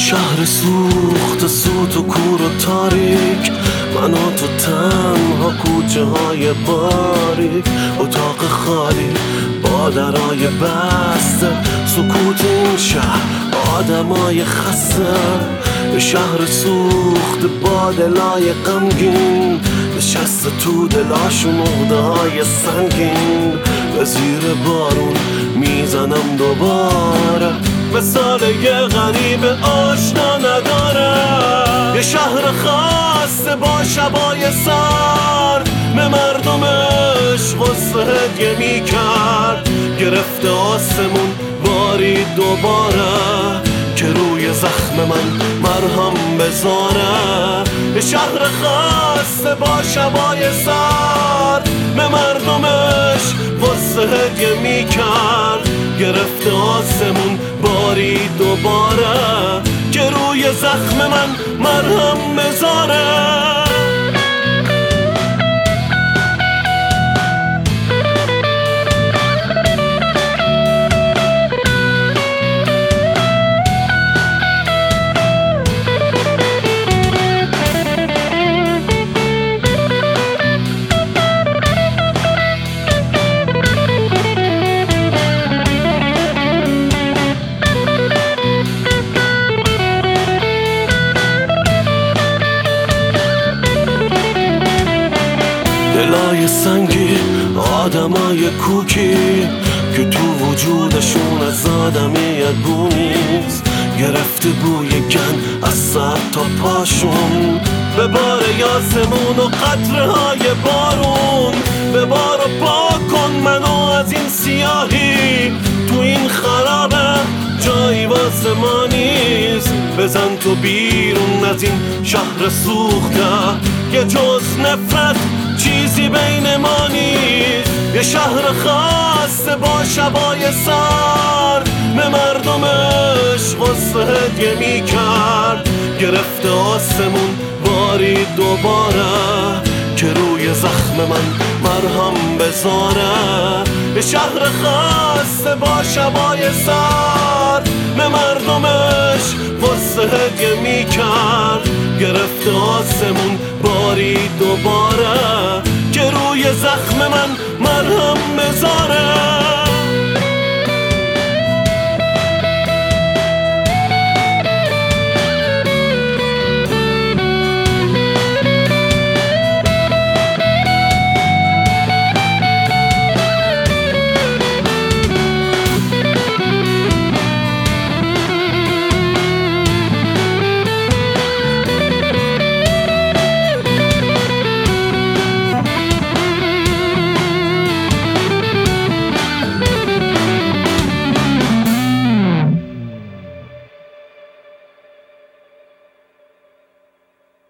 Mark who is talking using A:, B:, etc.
A: شهر سوخت سوت و کور و تاریک، من و تو تنها کوچه های باریک، اتاق خالی با درای بسته، سکوت این شهر آدمای خسته. شهر سوخت با دلای غمگین، نشسته تو دلاشون عقده های سنگین. به زیر بارون میزنم دوباره، مثال یه غریب آشنا نداره. یه شهر خسته با شبای سرد، به مردمش غصه هدیه میکرد. گرفته آسمون بارید دوباره، که روی زخم من مرهم بذاره. یه شهر خسته با شبای سرد، به مردمش غصه هدیه میکرد. گرفته آسمون بارید دوباره، که روی زخم من مرهم بذاره. دلای سنگی، آدمای کوکی، که تو وجودشون از آدمیت بو نیست. گرفته بوی گن از سر تا پاشون، به بار یاسمون و قطره های بارون. به بار پاک کن منو از این سیاهی، تو این خرابه جایی واسه ما نیست. بزن تو بیرون از این شهر سوخته، که جز نفرت چیزی بین ما نیست. یه شهر خسته با شبای سرد، به مردمش غصه هدیه میکرد. گرفته آسمون بارید دوباره، که روی زخم من مرهم بذاره. یه شهر خسته با شبای سرد، به مردمش غصه هدیه میکرد. گرفته آسمون بارید دوباره، که روی زخم من مرهم بذاره.